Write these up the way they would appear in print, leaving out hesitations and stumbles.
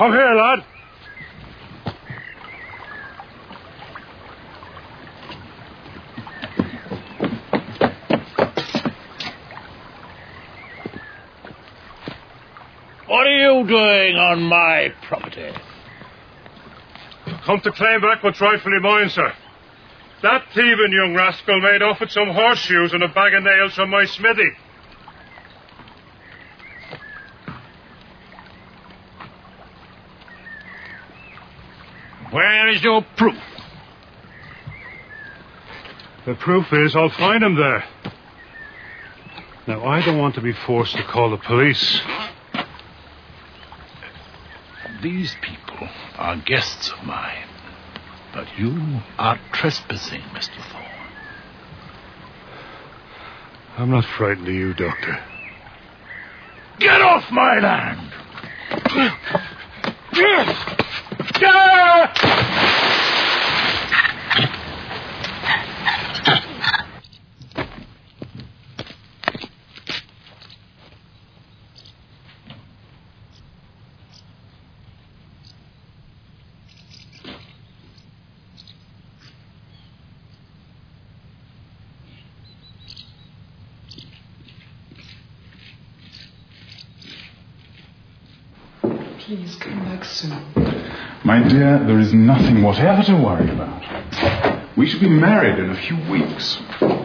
Come here, lad. What are you doing on my property? Come to claim back what's rightfully mine, sir. That thieving young rascal made off with some horseshoes and a bag of nails from my smithy. Where is your proof? The proof is I'll find him there. Now, I don't want to be forced to call the police. These people are guests of mine, but you are trespassing, Mr. Thorne. I'm not frightened of you, Doctor. Get off my land! Please come back soon. My dear, there is nothing whatever to worry about. We shall be married in a few weeks.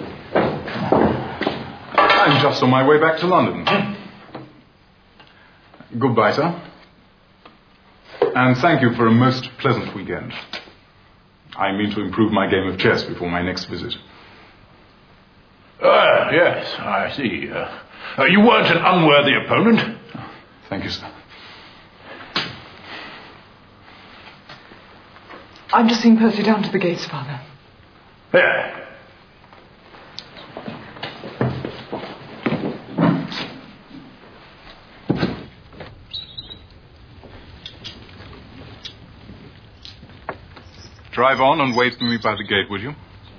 I'm just on my way back to London. Goodbye, sir. And thank you for a most pleasant weekend. I mean to improve my game of chess before my next visit. Yes, I see. You weren't an unworthy opponent. Thank you, sir. I'm just seeing Percy down to the gates, Father. Here. Drive on and wait for me by the gate, would you?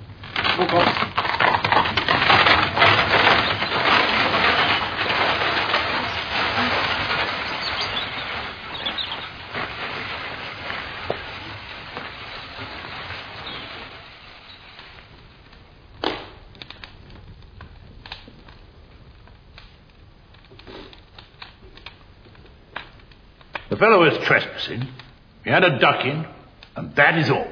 The fellow is trespassing. He had a ducking, and that is all.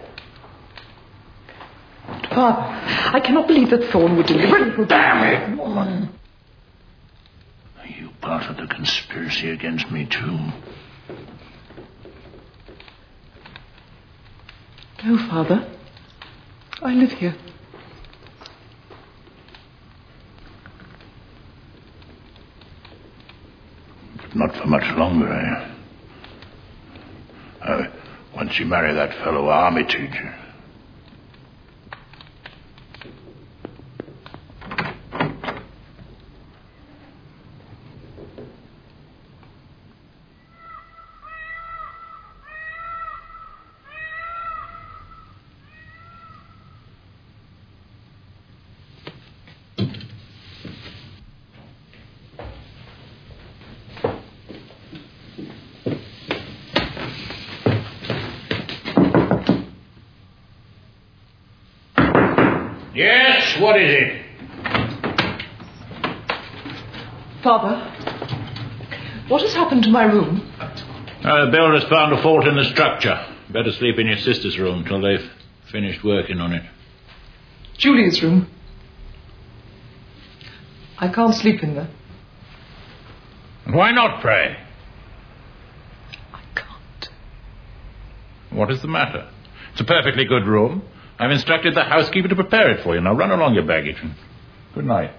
Father, I cannot believe that Thorne would deliberately... Damn it, woman. Are you part of the conspiracy against me, too? No, Father. I live here. Not for much longer, eh? Once you marry that fellow Armitage. Yes, what is it? Father, what has happened to my room? The builder's found a fault in the structure. Better sleep in your sister's room till they've finished working on it. Julia's room. I can't sleep in there. And why not, pray? I can't. What is the matter? It's a perfectly good room. I've instructed the housekeeper to prepare it for you. Now run along your baggage and good night.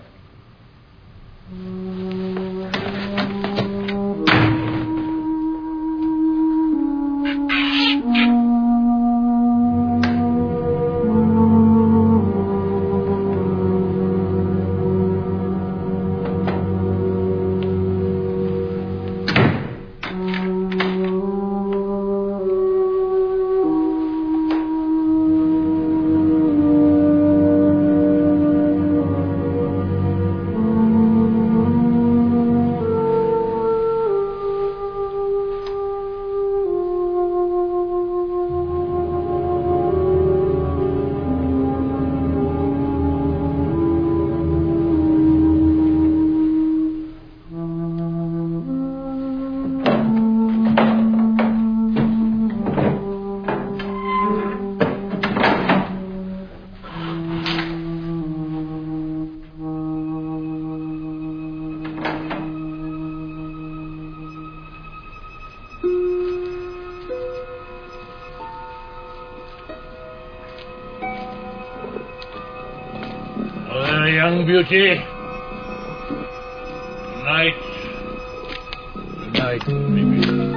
my young beauty. Good night. Good night, baby.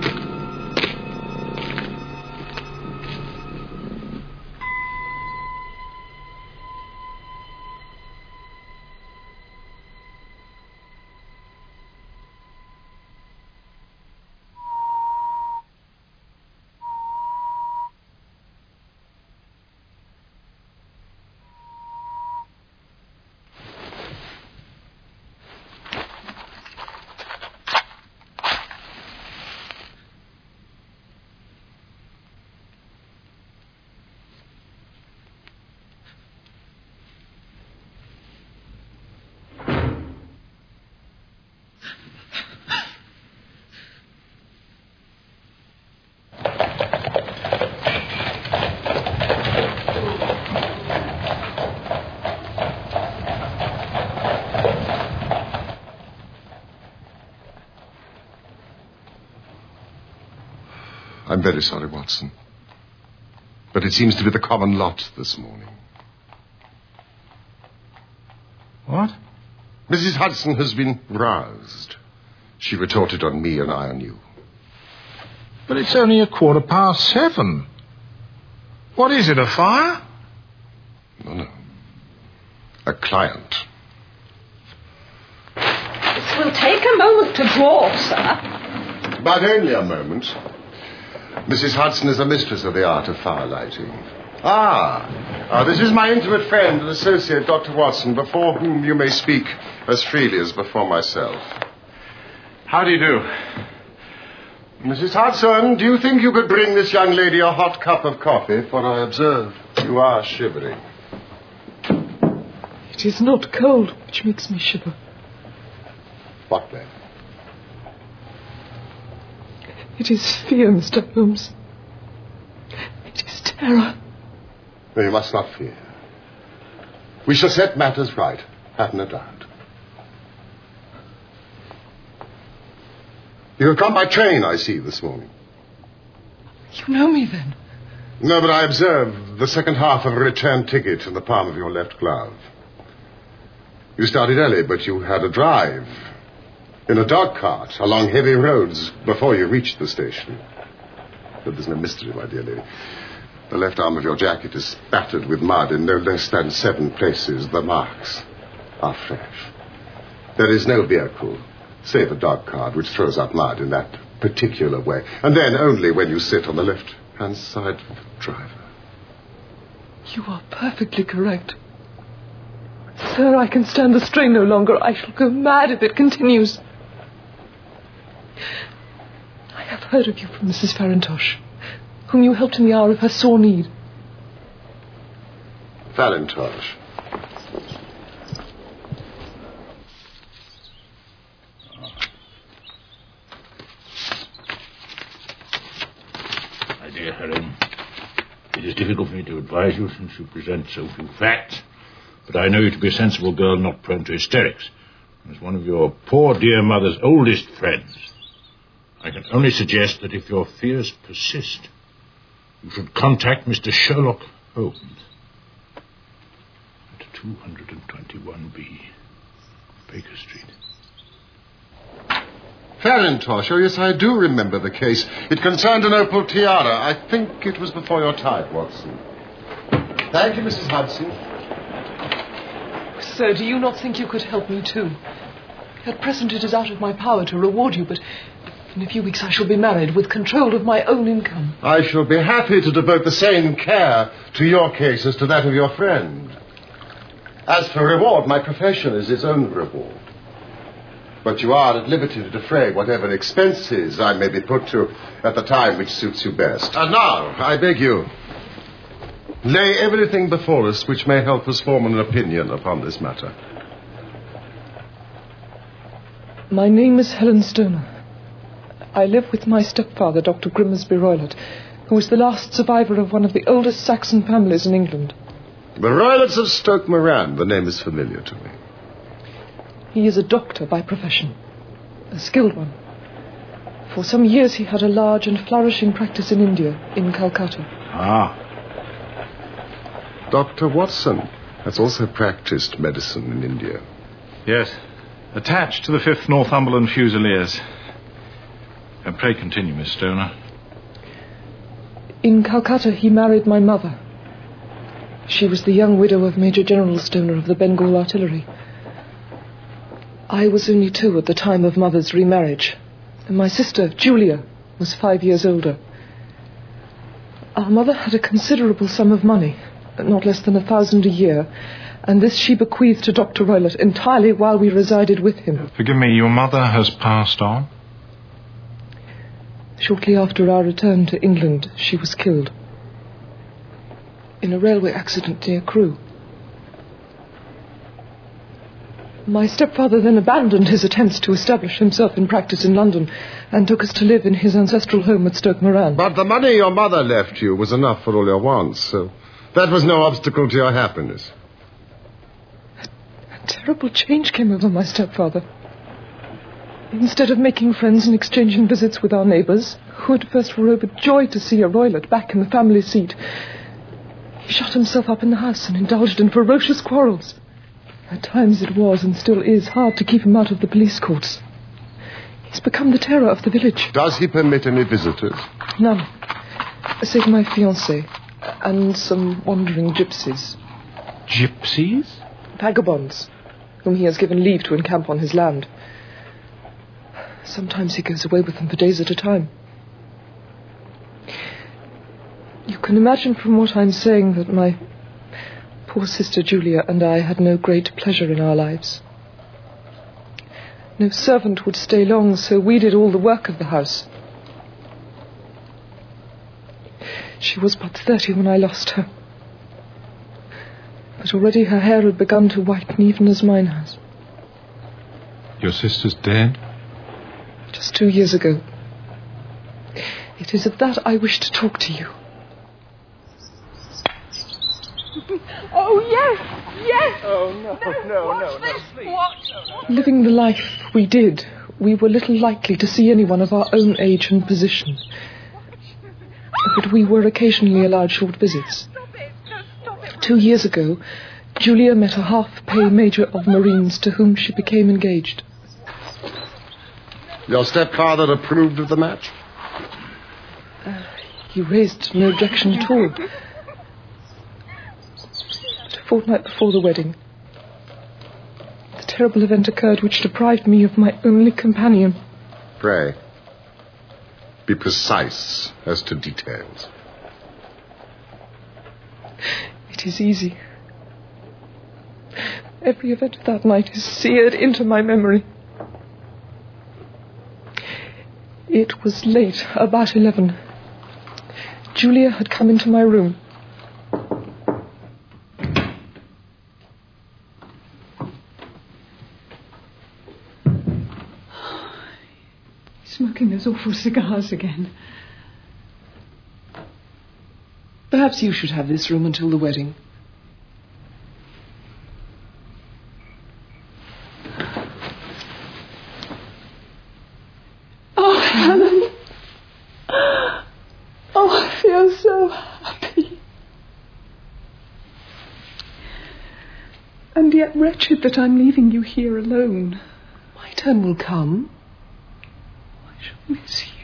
I'm very sorry, Watson. But it seems to be the common lot this morning. What? Mrs. Hudson has been roused. She retorted on me and I on you. But it's only 7:15. What is it, a fire? No. A client. This will take a moment to draw, sir. But only a moment. Mrs. Hudson is a mistress of the art of firelighting. This is my intimate friend and associate, Dr. Watson, before whom you may speak as freely as before myself. How do you do? Mrs. Hudson, do you think you could bring this young lady a hot cup of coffee? For I observe you are shivering. It is not cold which makes me shiver. What then? It is fear, Mr. Holmes. It is terror. No, you must not fear. We shall set matters right, have no doubt. You have come by train, I see, this morning. You know me, then? No, but I observe the second half of a return ticket in the palm of your left glove. You started early, but you had a drive in a dog cart along heavy roads before you reached the station. But there's no mystery, my dear lady. The left arm of your jacket is spattered with mud in no less than 7 places. The marks are fresh. There is no vehicle, save a dog cart, which throws up mud in that particular way. And then only when you sit on the left-hand side of the driver. You are perfectly correct. Sir, I can stand the strain no longer. I shall go mad if it continues. I have heard of you from Mrs. Farintosh, whom you helped in the hour of her sore need. Farintosh. My dear Helen, it is difficult for me to advise you since you present so few facts, but I know you to be a sensible girl not prone to hysterics. As one of your poor dear mother's oldest friends, I can only suggest that if your fears persist, you should contact Mr. Sherlock Holmes at 221B Baker Street. Farintosh, oh yes, I do remember the case. It concerned an opal tiara. I think it was before your time, Watson. Thank you, Mrs. Hudson. Sir, do you not think you could help me too? At present it is out of my power to reward you, but in a few weeks I shall be married with control of my own income. I shall be happy to devote the same care to your case as to that of your friend. As for reward, my profession is its own reward. But you are at liberty to defray whatever expenses I may be put to at the time which suits you best. And now, I beg you, lay everything before us which may help us form an opinion upon this matter. My name is Helen Stoner. I live with my stepfather, Dr. Grimsby Roylott, who is the last survivor of one of the oldest Saxon families in England. The Roylotts of Stoke Moran. The name is familiar to me. He is a doctor by profession, a skilled one. For some years he had a large and flourishing practice in India, in Calcutta. Dr. Watson. has also practiced medicine in India. Yes. Attached to the 5th Northumberland Fusiliers. And pray continue, Miss Stoner. In Calcutta, he married my mother. She was the young widow of Major General Stoner of the Bengal Artillery. I was only 2 at the time of Mother's remarriage, and my sister, Julia, was 5 years older. Our mother had a considerable sum of money, not less than 1,000 a year, and this she bequeathed to Dr. Roylott entirely while we resided with him. Forgive me, your mother has passed on? Shortly after our return to England, she was killed in a railway accident near Crewe. My stepfather then abandoned his attempts to establish himself in practice in London and took us to live in his ancestral home at Stoke Moran. But the money your mother left you was enough for all your wants, so that was no obstacle to your happiness. A terrible change came over my stepfather. Instead of making friends and exchanging visits with our neighbours, who at first were overjoyed to see a Roylott back in the family seat, he shut himself up in the house and indulged in ferocious quarrels. At times it was, and still is, hard to keep him out of the police courts. He's become the terror of the village. Does he permit any visitors? None. Save my fiancée and some wandering gypsies. Gypsies? Vagabonds, whom he has given leave to encamp on his land. Sometimes he goes away with them for days at a time. You can imagine from what I'm saying that my poor sister Julia and I had no great pleasure in our lives. No servant would stay long, so we did all the work of the house. She was but 30 when I lost her. But already her hair had begun to whiten, even as mine has. Your sister's dead? Just 2 years ago. It is of that I wish to talk to you. Oh, yes, yes. Oh, no, What? Living the life we did, we were little likely to see anyone of our own age and position. But we were occasionally allowed short visits. 2 years ago, Julia met a half-pay major of Marines to whom she became engaged. Your stepfather approved of the match? He raised no objection at all. But a fortnight before the wedding, the terrible event occurred which deprived me of my only companion. Pray, be precise as to details. It is easy. Every event of that night is seared into my memory. It was late, about 11. Julia had come into my room. Smoking those awful cigars again. Perhaps you should have this room until the wedding. Oh, Helen. Oh, I feel so happy. And yet wretched that I'm leaving you here alone. My turn will come. I shall miss you.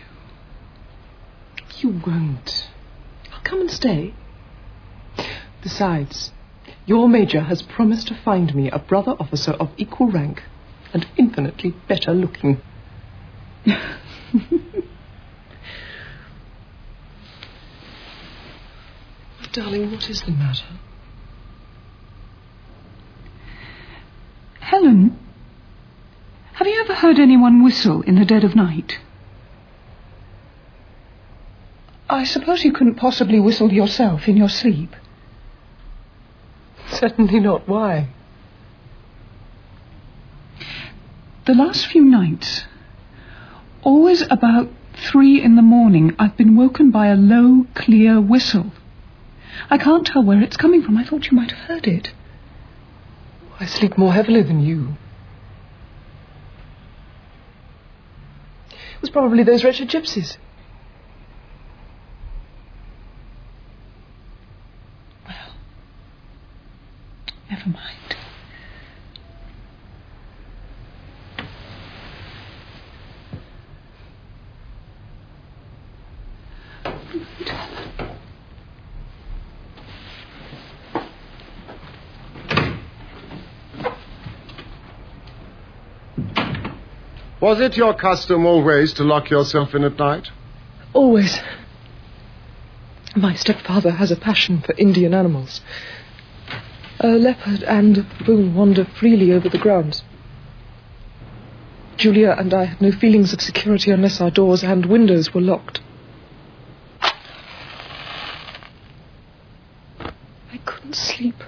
You won't. I'll come and stay. Besides, your major has promised to find me a brother officer of equal rank and infinitely better looking. Darling, what is the matter? Helen, have you ever heard anyone whistle in the dead of night? I suppose you couldn't possibly whistle yourself in your sleep. Certainly not. Why? The last few nights, always about 3 a.m, I've been woken by a low, clear whistle. I can't tell where it's coming from. I thought you might have heard it. I sleep more heavily than you. It was probably those wretched gypsies. Well, Never mind. Was it your custom always to lock yourself in at night? Always. My stepfather has a passion for Indian animals. A leopard and a baboon wander freely over the grounds. Julia and I had no feelings of security unless our doors and windows were locked. I couldn't sleep.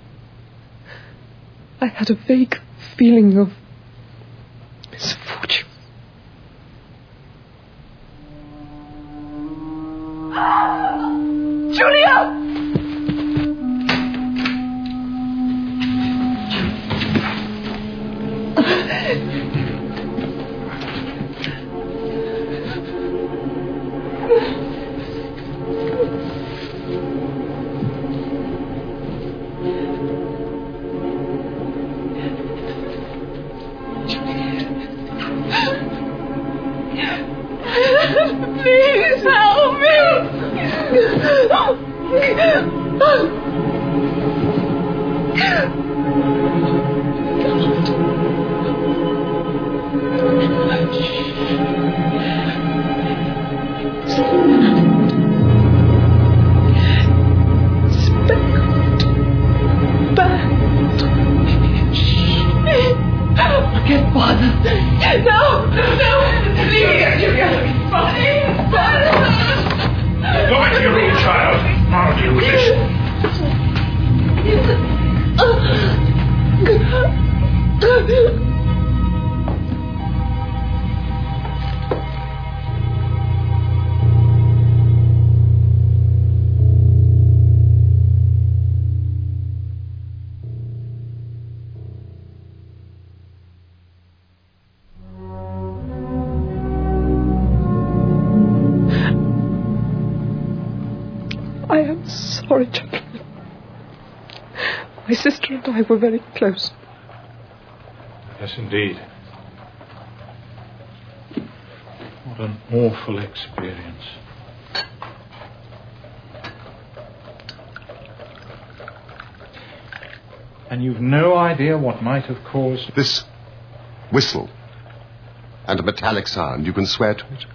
I had a vague feeling of misfortune. Julia! Please help me! Forget Father. No! Please, Julia! Go back to your room, child. I'll deal with this. I am sorry, gentlemen. My sister and I were very close. Yes, indeed. What an awful experience. And you've no idea what might have caused... This whistle and a metallic sound, you can swear to it?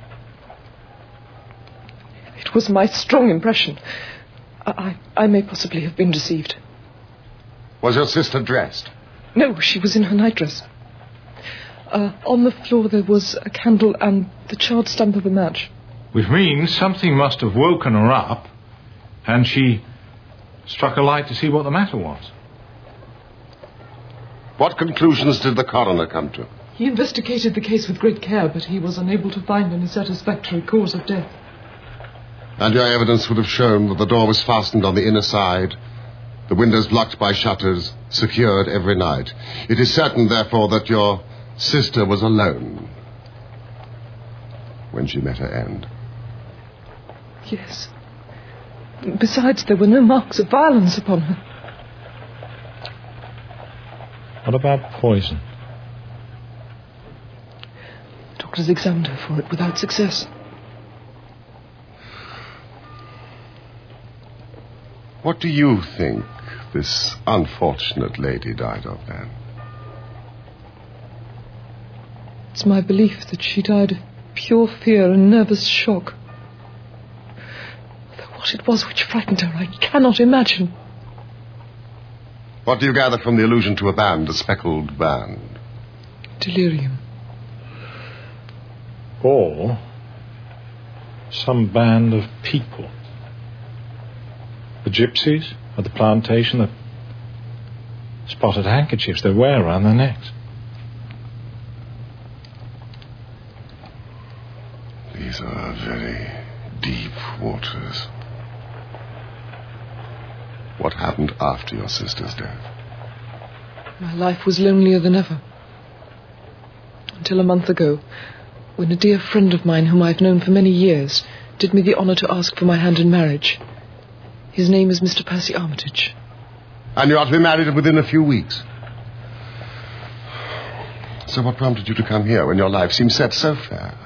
It was my strong impression. I may possibly have been deceived. Was your sister dressed? No, she was in her nightdress. On the floor there was a candle and the charred stump of a match. Which means something must have woken her up, and she struck a light to see what the matter was. What conclusions did the coroner come to? He investigated the case with great care, but he was unable to find any satisfactory cause of death. And your evidence would have shown that the door was fastened on the inner side, the windows blocked by shutters, secured every night. It is certain, therefore, that your sister was alone when she met her end. Yes. Besides, there were no marks of violence upon her. What about poison? Doctors examined her for it without success. What do you think this unfortunate lady died of, then? It's my belief that she died of pure fear and nervous shock. Though what it was which frightened her, I cannot imagine. What do you gather from the allusion to a band, a speckled band? Delirium. Or some band of people. The gypsies at the plantation, the spotted handkerchiefs they wear around their necks. These are very deep waters. What happened after your sister's death? My life was lonelier than ever. Until a month ago, when a dear friend of mine whom I've known for many years did me the honour to ask for my hand in marriage. His name is Mr. Percy Armitage. And you are to be married within a few weeks. So what prompted you to come here when your life seemed set so fair?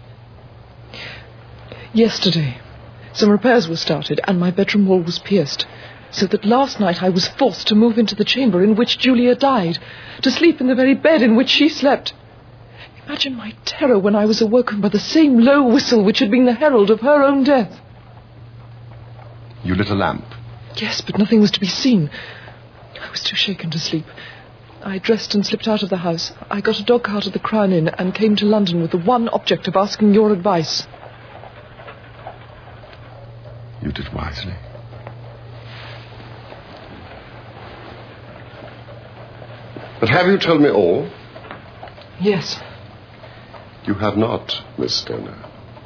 Yesterday, some repairs were started and my bedroom wall was pierced, so that last night I was forced to move into the chamber in which Julia died, to sleep in the very bed in which she slept. Imagine my terror when I was awoken by the same low whistle which had been the herald of her own death. You lit a lamp? Yes, but nothing was to be seen. I was too shaken to sleep. I dressed and slipped out of the house. I got a dog cart at the Crown Inn and came to London with the one object of asking your advice. You did wisely. But have you told me all? Yes. You have not, Miss Stoner.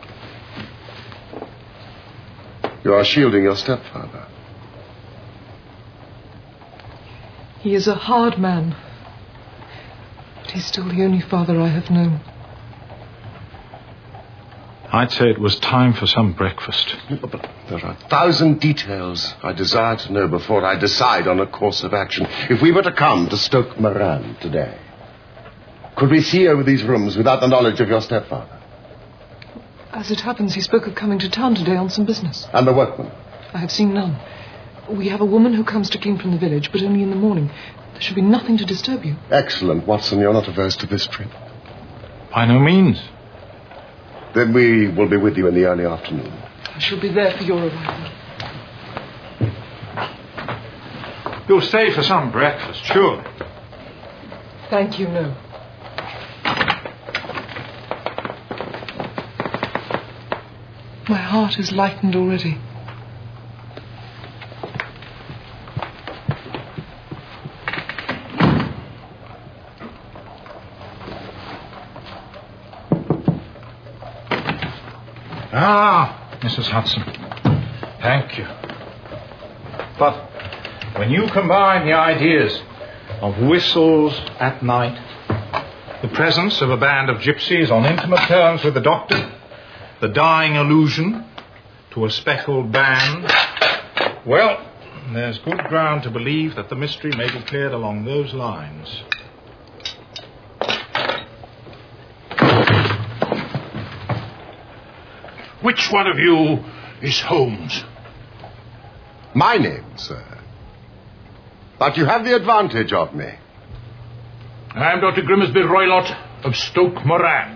You are shielding your stepfather. He is a hard man, but he's still the only father I have known. I'd say it was time for some breakfast. But there are 1,000 details I desire to know before I decide on a course of action. If we were to come to Stoke Moran today, could we see over these rooms without the knowledge of your stepfather? As it happens, he spoke of coming to town today on some business. And the workmen? I have seen none. We have a woman who comes to clean from the village, but only in the morning. There should be nothing to disturb you. Excellent, Watson. You're not averse to this trip? By no means. Then we will be with you in the early afternoon. I shall be there for your arrival. You'll stay for some breakfast, surely. Thank you, no. My heart is lightened already. Ah, Mrs. Hudson. Thank you. But when you combine the ideas of whistles at night, the presence of a band of gypsies on intimate terms with the doctor, the dying allusion to a speckled band, well, there's good ground to believe that the mystery may be cleared along those lines. Which one of you is Holmes? My name, sir. But you have the advantage of me. I'm Dr. Grimsby Roylott of Stoke Moran.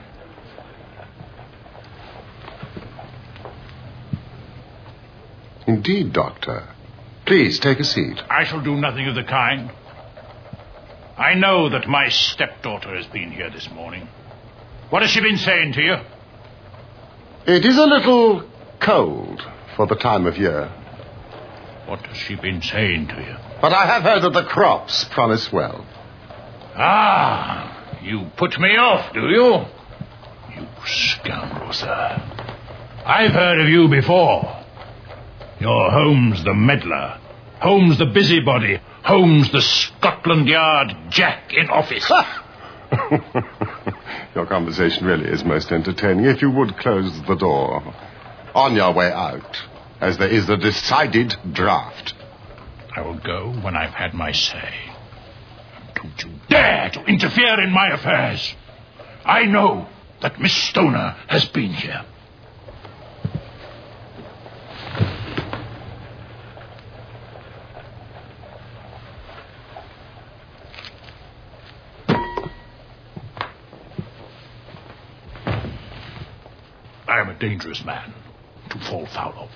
Indeed, Doctor. Please, take a seat. I shall do nothing of the kind. I know that my stepdaughter has been here this morning. What has she been saying to you? It is a little cold for the time of year. What has she been saying to you? But I have heard that the crops promise well. Ah, you put me off, do you? You scoundrel, sir. I've heard of you before. You're Holmes the meddler, Holmes the busybody, Holmes the Scotland Yard Jack in office. Your conversation really is most entertaining. If you would close the door on your way out, as there is a decided draft. I will go when I've had my say. Don't you dare to interfere in my affairs. I know that Miss Stoner has been here. I am a dangerous man to fall foul of.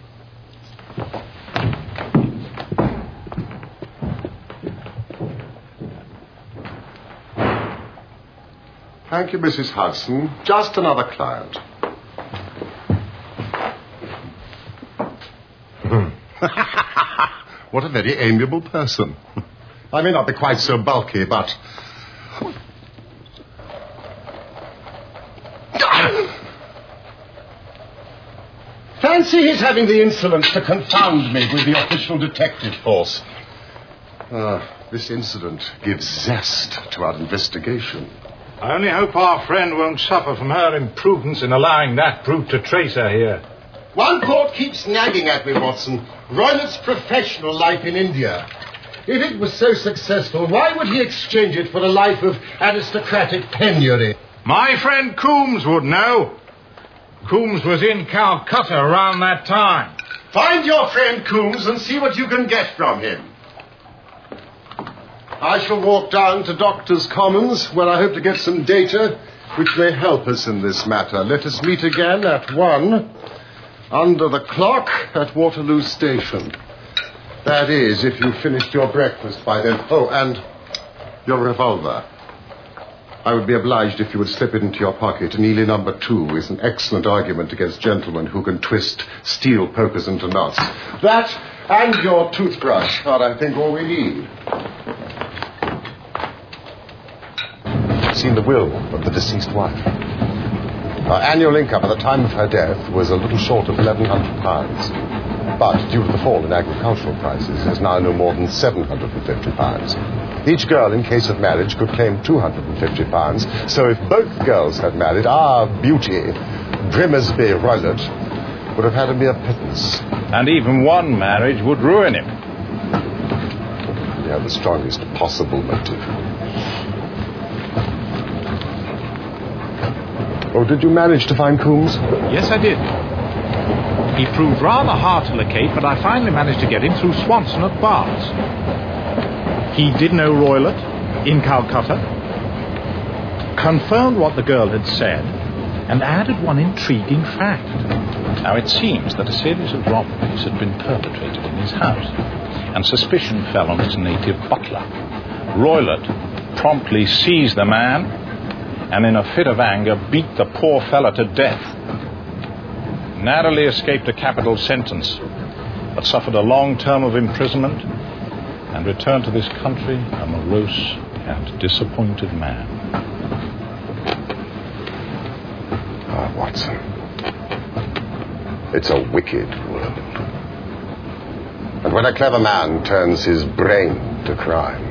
Thank you, Mrs. Hudson. Just another client. What a very amiable person. I may not be quite so bulky, but... Fancy his having the insolence to confound me with the official detective force. This incident gives zest to our investigation. I only hope our friend won't suffer from her imprudence in allowing that brute to trace her here. One thought keeps nagging at me, Watson. Roylott's professional life in India. If it was so successful, why would he exchange it for a life of aristocratic penury? My friend Coombs would know. Coombs was in Calcutta around that time. Find your friend Coombs and see what you can get from him. I shall walk down to Doctors' Commons, where I hope to get some data which may help us in this matter. Let us meet again at 1, under the clock at Waterloo Station. That is, if you've finished your breakfast by then. Oh, and your revolver. I would be obliged if you would slip it into your pocket. Neely number 2 is an excellent argument against gentlemen who can twist steel pokers into knots. That and your toothbrush are, I think, all we need. I've seen the will of the deceased wife. Her annual income at the time of her death was a little short of £1,100. But, due to the fall in agricultural prices, is now no more than £750. Each girl, in case of marriage, could claim £250. So if both girls had married, our beauty, Grimsby Roylott, would have had a mere pittance. And even one marriage would ruin him. We have the strongest possible motive. Oh, did you manage to find Coombs? Yes, I did. He proved rather hard to locate, but I finally managed to get him through Swanson at Baths. He did know Roylott in Calcutta, confirmed what the girl had said, and added one intriguing fact. Now, it seems that a series of robberies had been perpetrated in his house, and suspicion fell on his native butler. Roylott promptly seized the man and in a fit of anger beat the poor fellow to death. Narrowly escaped a capital sentence, but suffered a long term of imprisonment and returned to this country a morose and disappointed man. Ah, Watson. It's a wicked world. And when a clever man turns his brain to crime,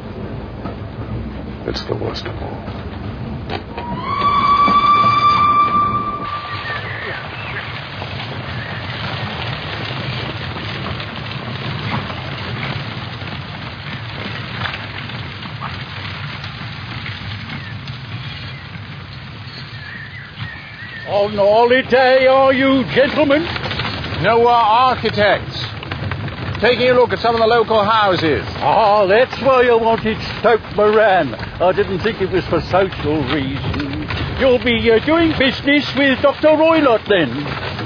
it's the worst of all. On holiday, are you, gentlemen? No, we're architects. Taking a look at some of the local houses. Ah, that's why I wanted Stoke Moran. I didn't think it was for social reasons. You'll be doing business with Dr. Roylott, then?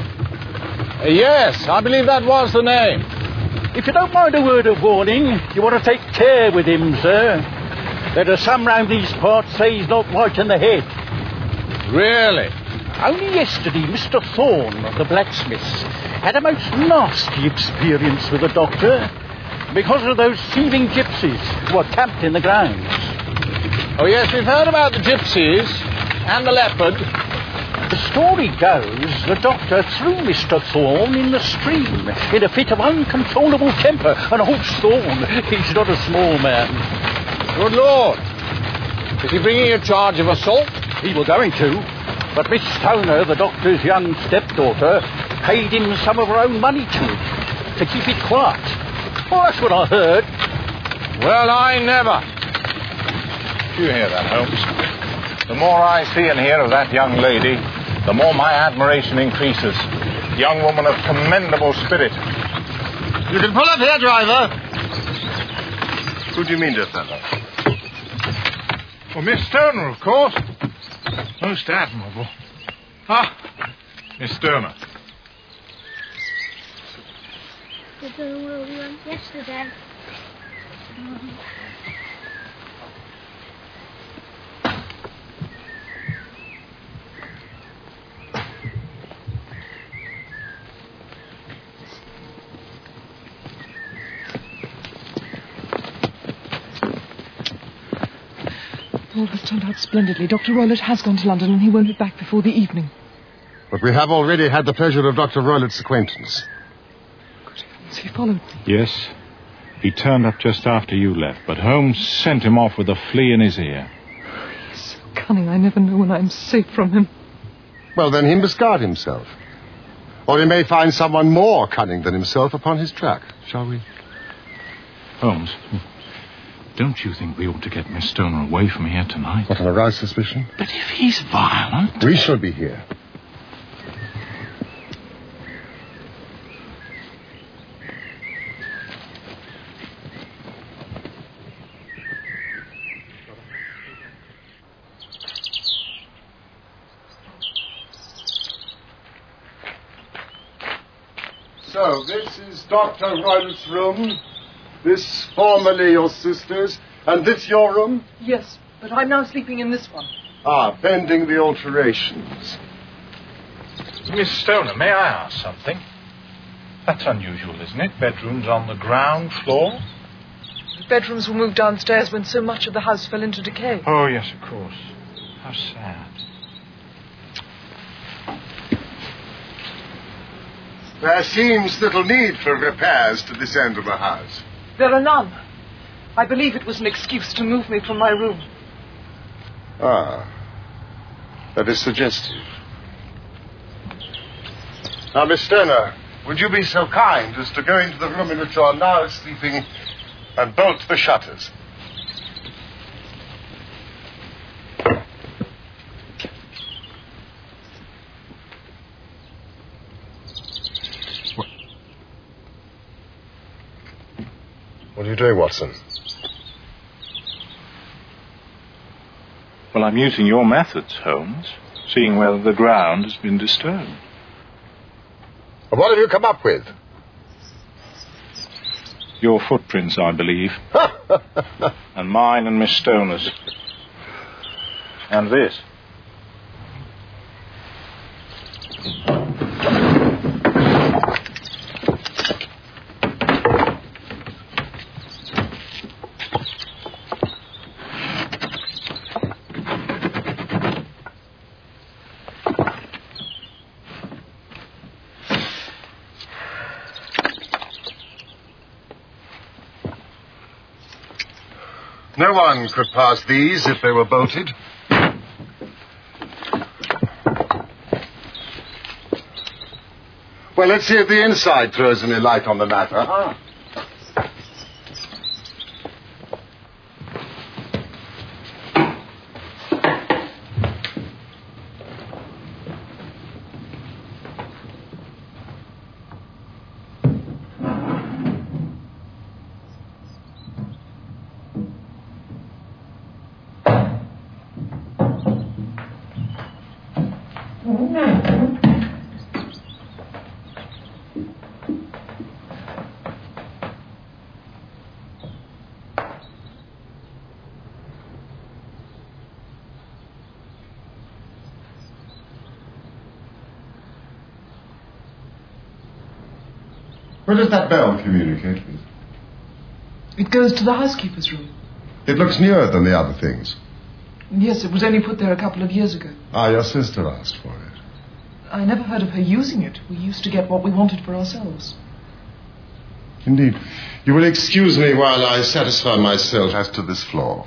Yes, I believe that was the name. If you don't mind a word of warning, you want to take care with him, sir. There are some round these parts say he's not right in the head. Really? Only yesterday, Mr. Thorne of the blacksmiths had a most nasty experience with the doctor because of those thieving gypsies who are camped in the grounds. Oh, yes, we've heard about the gypsies and the leopard. The story goes the doctor threw Mr. Thorne in the stream in a fit of uncontrollable temper. And old Thorne, he's not a small man. Good Lord. Is he bringing a charge of assault? He was going to. But Miss Stoner, the doctor's young stepdaughter, paid him some of her own money to keep it quiet. Well, that's what I heard. Well, I never. Do you hear that, Holmes? The more I see and hear of that young lady, the more my admiration increases. Young woman of commendable spirit. You can pull up here, driver. Who do you mean, dear fellow? Well, Miss Stoner, of course. Most admirable. Ah, Miss Stoner. The girl we went yesterday. All has turned out splendidly. Dr. Roylott has gone to London and he won't be back before the evening. But we have already had the pleasure of Dr. Roylott's acquaintance. Good heavens, he followed me. Yes, he turned up just after you left, but Holmes sent him off with a flea in his ear. He's so cunning, I never know when I'm safe from him. Well, then he must guard himself. Or he may find someone more cunning than himself upon his track. Shall we? Holmes, don't you think we ought to get Miss Stoner away from here tonight? What, on aroused suspicion? But if he's violent... We shall be here. So, this is Dr. Royle's room. This formerly your sister's. And this your room? Yes, but I'm now sleeping in this one. Ah, pending the alterations. Miss Stoner, may I ask something? That's unusual, isn't it? Bedrooms on the ground floor? The bedrooms were moved downstairs when so much of the house fell into decay. Oh, yes, of course. How sad. There seems little need for repairs to this end of the house. There are none. I believe it was an excuse to move me from my room. Ah, that is suggestive. Now, Miss Stoner, would you be so kind as to go into the room in which you are now sleeping and bolt the shutters? What are you doing, Watson? Well, I'm using your methods, Holmes, seeing whether the ground has been disturbed. What have you come up with? Your footprints, I believe. And mine and Miss Stoner's. And this. No one could pass these if they were bolted. Well, let's see if the inside throws any light on the matter. Where does that bell communicate with? It goes to the housekeeper's room. It looks newer than the other things. Yes, it was only put there a couple of years ago. Ah, your sister asked for it. I never heard of her using it. We used to get what we wanted for ourselves. Indeed. You will excuse me while I satisfy myself as to this floor.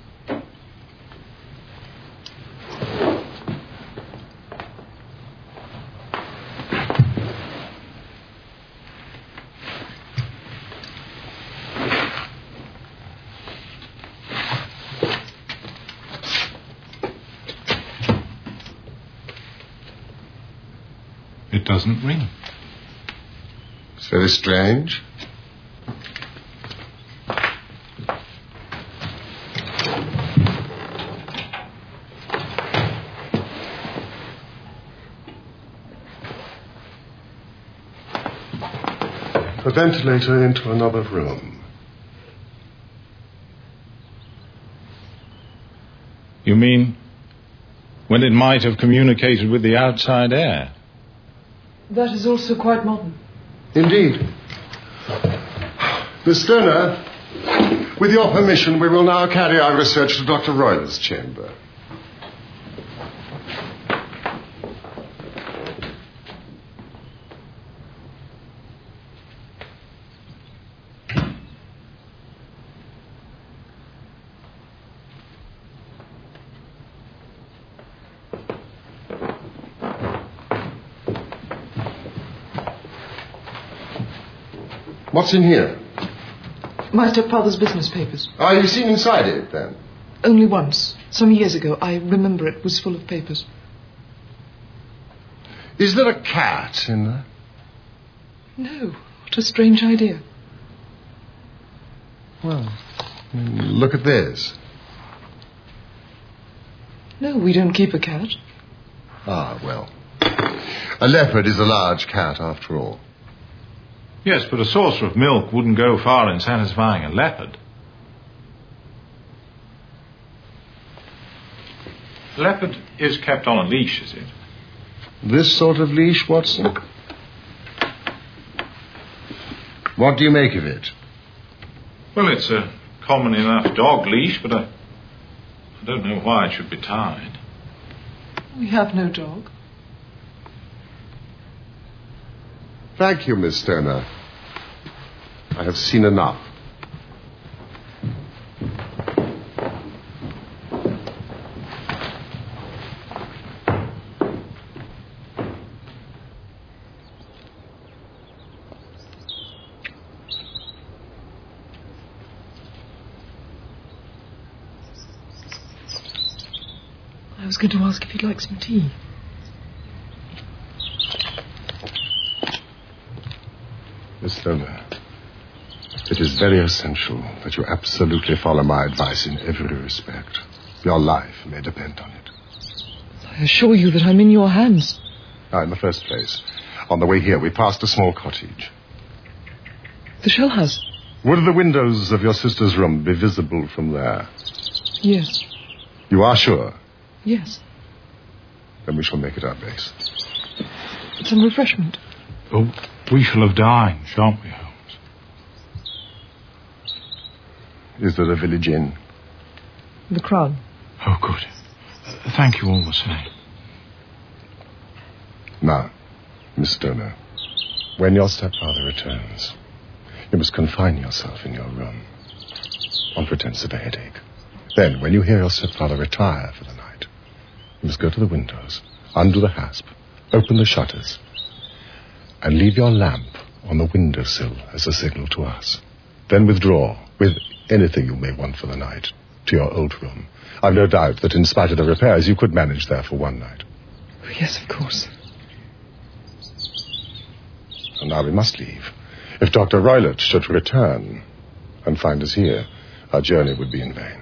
It doesn't ring. It's very strange. A ventilator into another room. You mean when it might have communicated with the outside air? That is also quite modern. Indeed. Miss Stoner, with your permission, we will now carry our research to Dr. Royle's chamber. What's in here? My stepfather's business papers. Are you seen inside it, then? Only once. Some years ago. I remember it was full of papers. Is there a cat in there? No. What a strange idea. Well, look at this. No, we don't keep a cat. Ah, well. A leopard is a large cat, after all. Yes, but a saucer of milk wouldn't go far in satisfying a leopard. A leopard is kept on a leash, is it? This sort of leash, Watson? What do you make of it? Well, it's a common enough dog leash, but I don't know why it should be tied. We have no dog. Thank you, Miss Stoner. I have seen enough. I was going to ask if you'd like some tea. Miss Stoner, it is very essential that you absolutely follow my advice in every respect. Your life may depend on it. I assure you that I'm in your hands. Now, in the first place, on the way here, we passed a small cottage. The Shell House? Would the windows of your sister's room be visible from there? Yes. You are sure? Yes. Then we shall make it our base. Some refreshment. Oh, we shall have dined, shan't we, Holmes? Is there a village inn? The Crown. Oh, good. Thank you all the same. Now, Miss Stoner, when your stepfather returns, you must confine yourself in your room on pretense of a headache. Then, when you hear your stepfather retire for the night, you must go to the windows, undo the hasp, open the shutters, and leave your lamp on the windowsill as a signal to us. Then withdraw with anything you may want for the night to your old room. I've no doubt that in spite of the repairs, you could manage there for one night. Oh, yes, of course. And now we must leave. If Dr. Roylott should return and find us here, our journey would be in vain.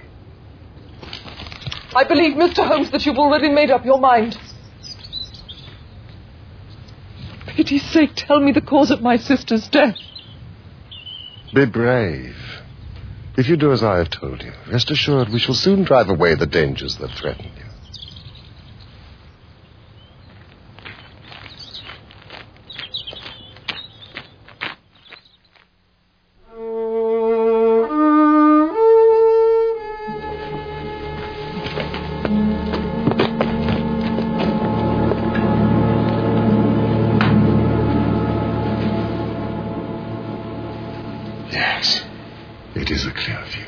I believe, Mr. Holmes, that you've already made up your mind. For pity's sake, tell me the cause of my sister's death. Be brave. If you do as I have told you, rest assured we shall soon drive away the dangers that threaten you. Yes, it is a clear view.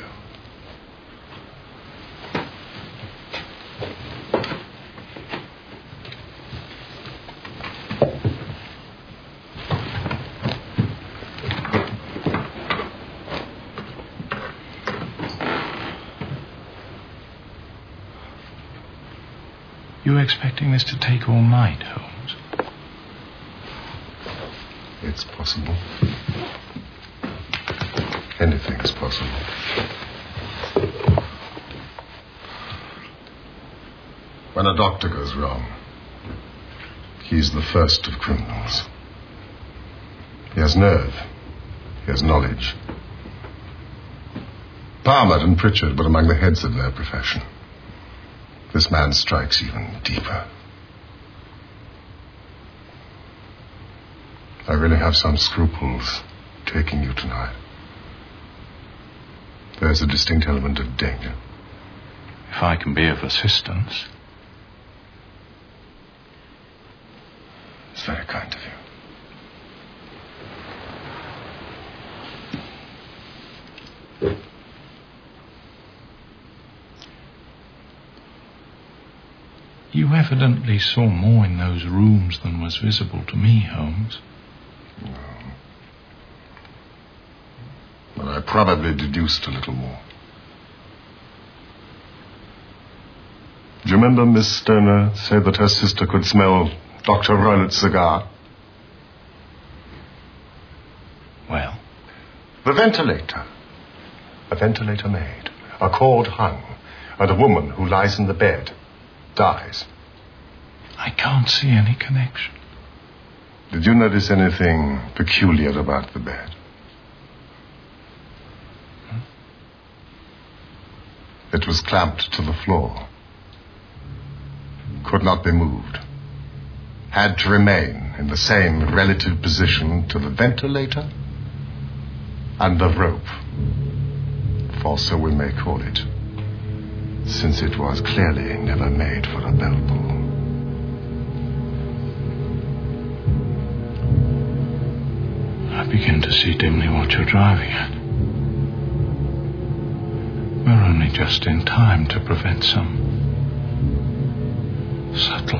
You expecting this to take all night, Holmes? It's possible. Anything's possible. When a doctor goes wrong, he's the first of criminals. He has nerve. He has knowledge. Palmer and Pritchard were among the heads of their profession. This man strikes even deeper. I really have some scruples taking you tonight. There's a distinct element of danger. If I can be of assistance. It's very kind of you. You evidently saw more in those rooms than was visible to me, Holmes. No. But I I probably deduced a little more. Do you remember Miss Stoner said that her sister could smell Dr. Roylett's cigar? Well? The ventilator. A ventilator made, a cord hung, and a woman who lies in the bed dies. I can't see any connection. Did you notice anything peculiar about the bed? It was clamped to the floor. Could not be moved. Had to remain in the same relative position to the ventilator and the rope, for so we may call it, since it was clearly never made for a bell pull. I begin to see dimly what you're driving at. We're only just in time to prevent some subtle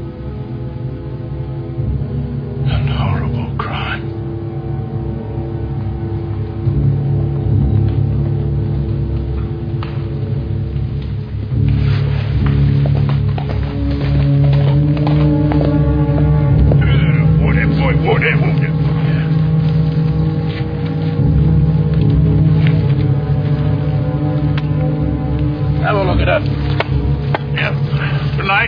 and horrible crime. Have a look at her. Yeah. Good night.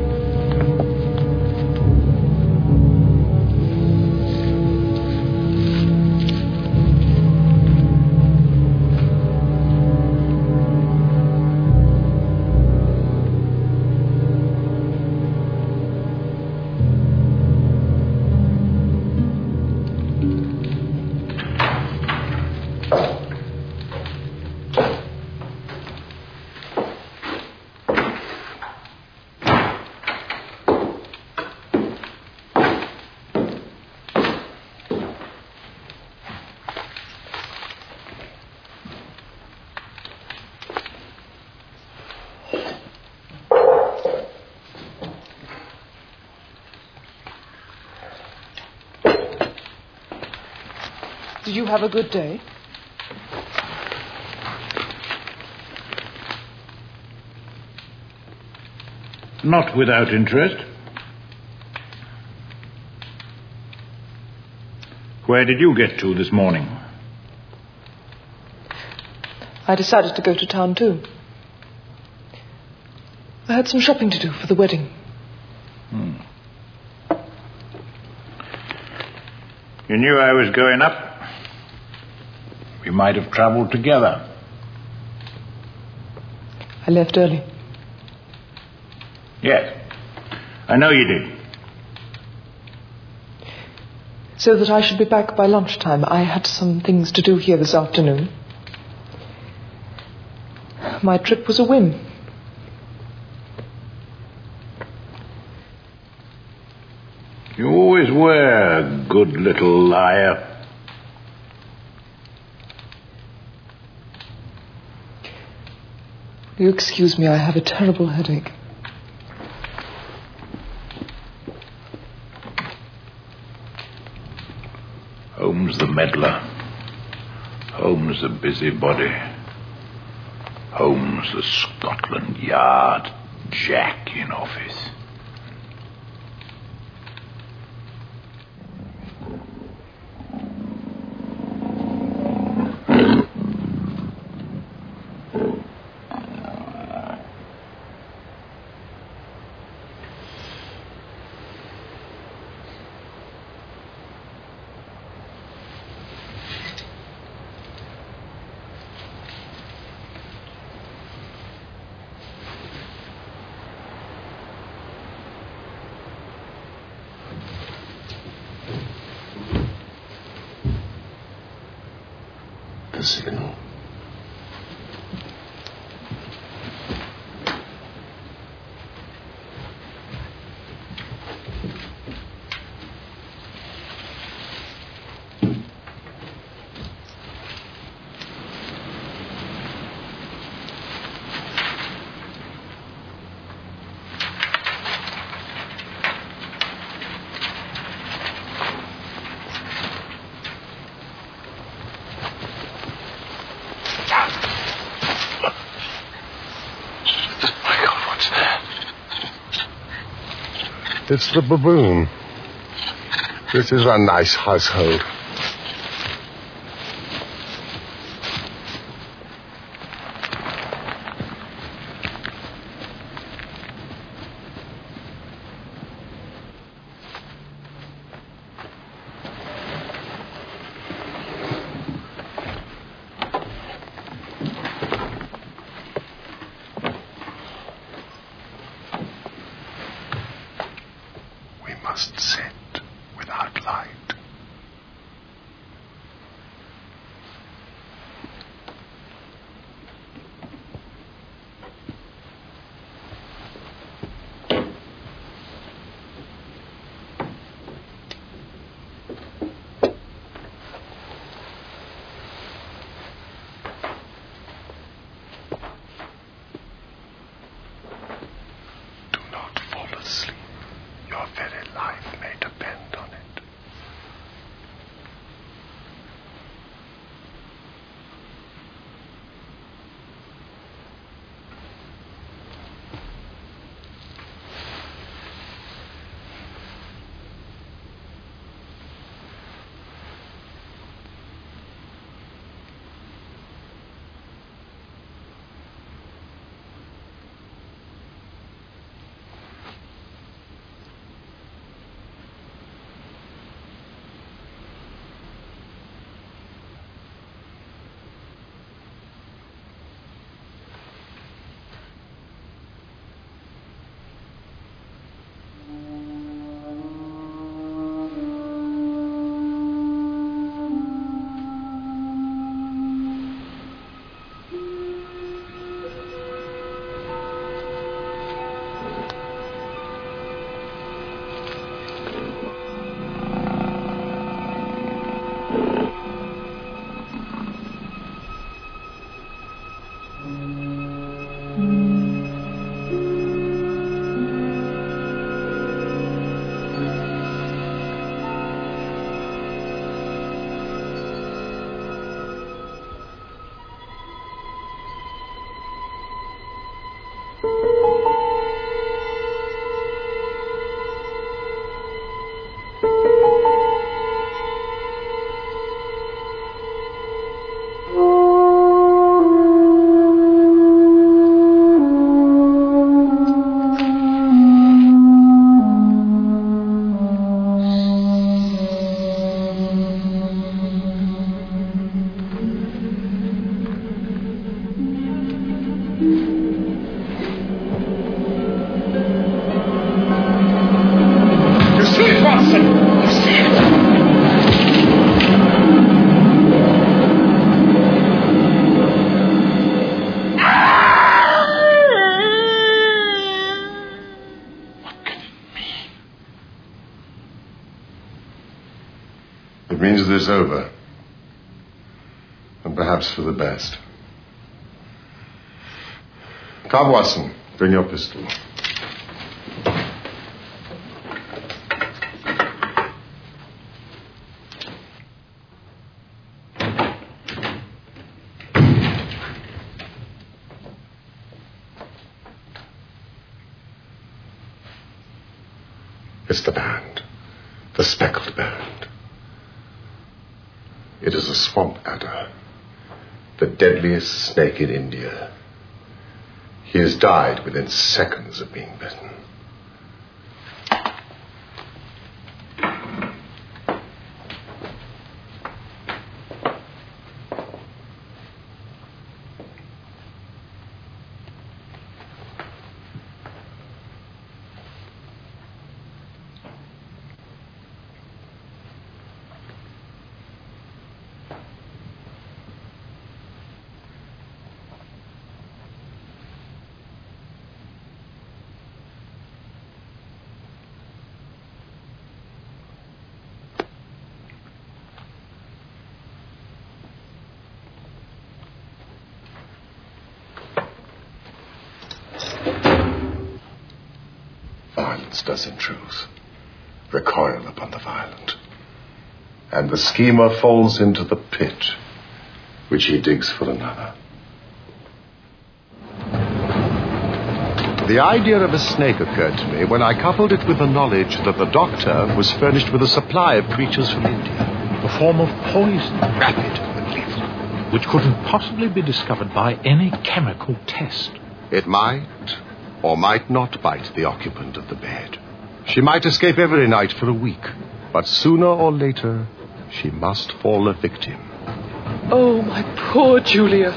Did you have a good day? Not without interest. Where did you get to this morning? I decided to go to town too. I had some shopping to do for the wedding. You knew I was going up. We might have travelled together. I left early. Yes, I know you did. So that I should be back by lunchtime. I had some things to do here this afternoon. My trip was a whim. You always were a good little liar. Will you excuse me? I have a terrible headache. Holmes the meddler. Holmes the busybody. Holmes the Scotland Yard Jack in office. The signal. It's the baboon. This is a nice household. Must sit without light. Do not fall asleep. Your very life may depend on it. It means it is over. And perhaps for the best. Come, Watson. Bring your pistol. It's the band. The speckled band. It is a swamp adder. The deadliest snake in India. He has died within seconds of being bitten. Violence does in truth recoil upon the violent, and the schemer falls into the pit which he digs for another. The idea of a snake occurred to me when I coupled it with the knowledge that the doctor was furnished with a supply of creatures from India. A form of poison, Rapid and lethal. which couldn't possibly be discovered by any chemical test. It might or might not bite the occupant of the bed. She might escape every night for a week, but sooner or later she must fall a victim. Oh, my poor Julia.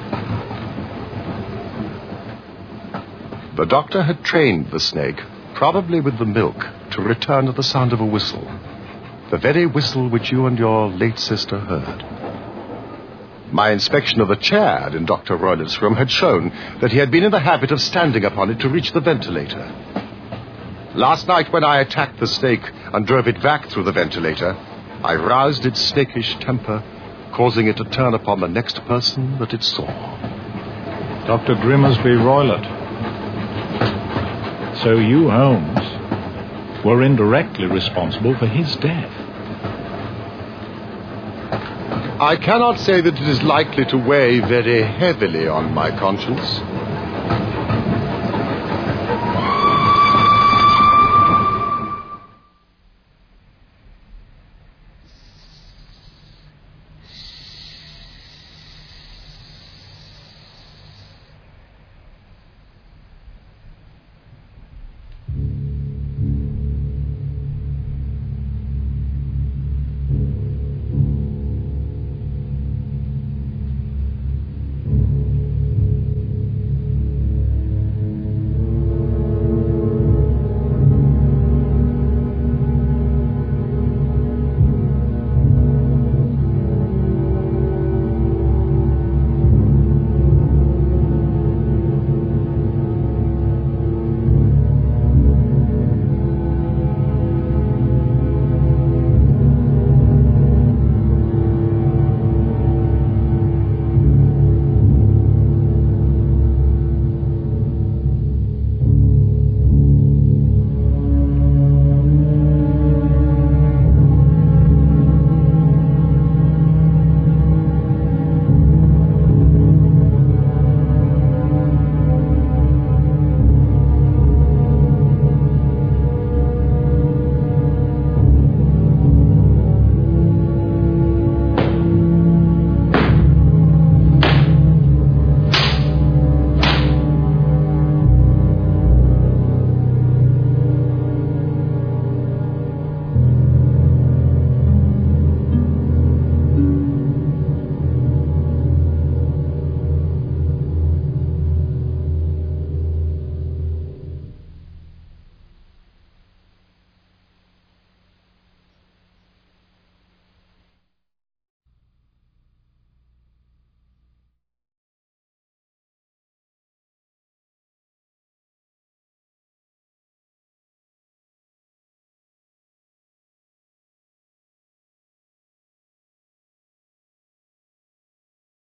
The doctor had trained the snake, probably with the milk, to return at the sound of a whistle. The very whistle which you and your late sister heard. My inspection of the chair in Dr. Roylett's room had shown that he had been in the habit of standing upon it to reach the ventilator. Last night, when I attacked the snake and drove it back through the ventilator, I roused its snakish temper, causing it to turn upon the next person that it saw. Dr. Grimsby Roylott. So you, Holmes, were indirectly responsible for his death. I cannot say that it is likely to weigh very heavily on my conscience.